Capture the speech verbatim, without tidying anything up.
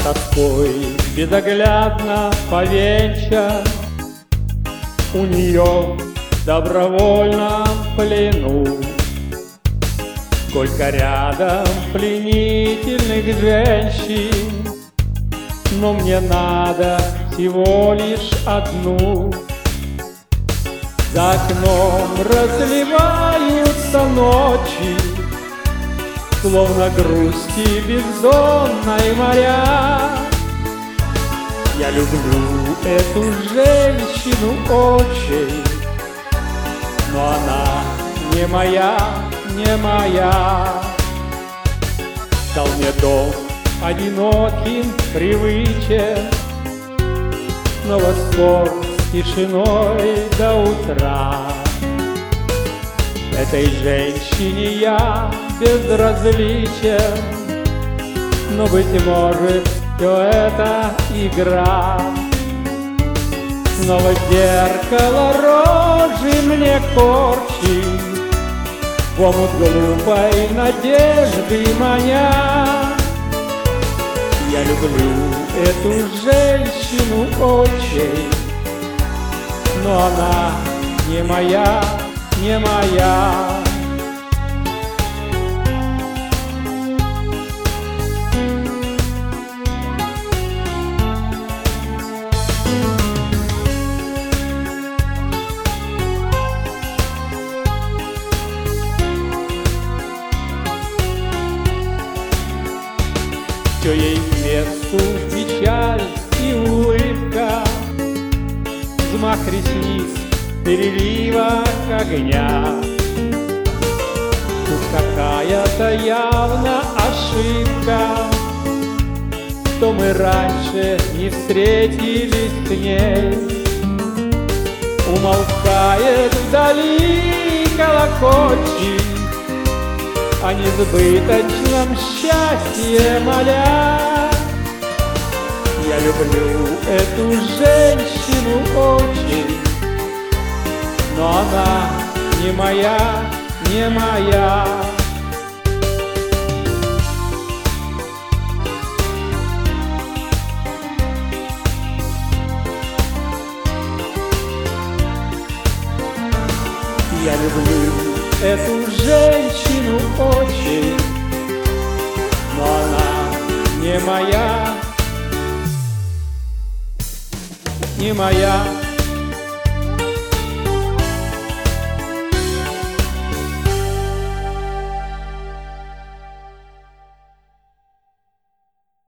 тоской безоглядно повенчан, у нее в добровольном плену. Сколько рядом пленительных женщин, но мне надо всего лишь одну. За окном разливаются ночи, словно грусти бездонной моря. Я люблю эту женщину очень, но она не моя, не моя. Дал мне дом одиноким, привычен, снова спор с тишиной до утра. Этой женщине я безразличен, но, быть может, все это игра. Снова зеркало рожи мне корчит, в омут глупой надежды маня. Я люблю эту женщину очень, но она не моя, не моя. Все ей к месту печаль и улыбка, взмах ресниц, переливок огня. Тут какая-то явно ошибка, что мы раньше не встретились с ней. Умолкает вдали колокольчик, о несбыточном счастье моля. Я люблю эту женщину очень, но она не моя, не моя. Я люблю эту женщину очень, но она не моя, не моя.